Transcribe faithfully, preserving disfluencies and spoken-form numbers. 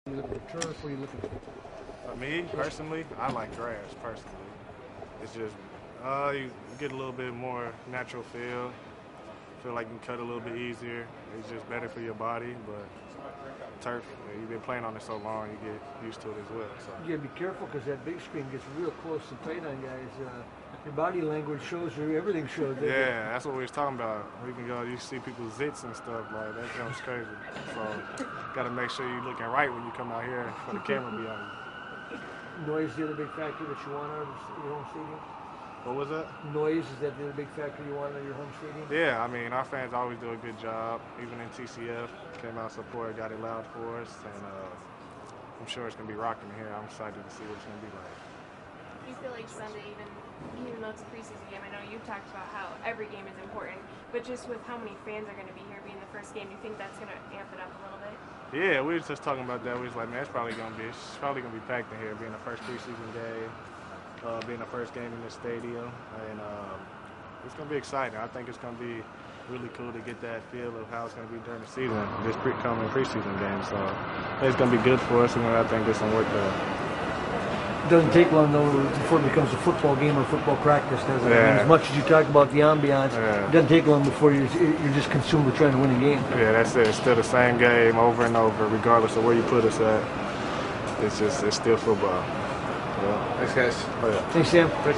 You looking for turf? What are you looking for? For me, personally, I like grass, personally. It's just, uh, you get a little bit more natural feel. Feel like you can cut a little bit easier. It's just better for your body, but turf, you've been playing on it so long, you get used to it as well. So. You gotta be careful because that big screen gets real close and tight on guys. Uh, your body language shows you, everything shows. Yeah, that's what we was talking about. We can go, you see people's zits and stuff, like that jumps crazy. So, gotta make sure you're looking right when you come out here for the camera to be on you. Noise is the other big factor that you want out of your home stadium? What was that? Noise, is that the other big factor you want out of your home stadium? Yeah, I mean, our fans always do a good job. Even in T C F, came out support, got it loud for us, and uh, I'm sure it's going to be rocking here. I'm excited to see what it's going to be like. Do you feel like Sunday, even even though it's a preseason game, I know you've talked about how every game is important, but just with how many fans are going to be here being the first game, do you think that's going to amp it up a little bit? Yeah, we were just talking about that. We was like, man, it's probably going to be it's probably going to be packed in here, being the first preseason game. Uh, being the first game in the stadium, and um, it's going to be exciting. I think it's going to be really cool to get that feel of how it's going to be during the season, this pre coming preseason game. So it's going to be good for us, and I think there's some work there. It doesn't take long though before it becomes a football game or football practice, does it? Yeah. I mean, as much as you talk about the ambiance, yeah. it doesn't take long before you're, you're just consumed with trying to win a game. Yeah, that's it. It's still the same game over and over, regardless of where you put us at. It's just, it's still football. Yeah. Thanks, guys. Oh, yeah. Thanks, Sam.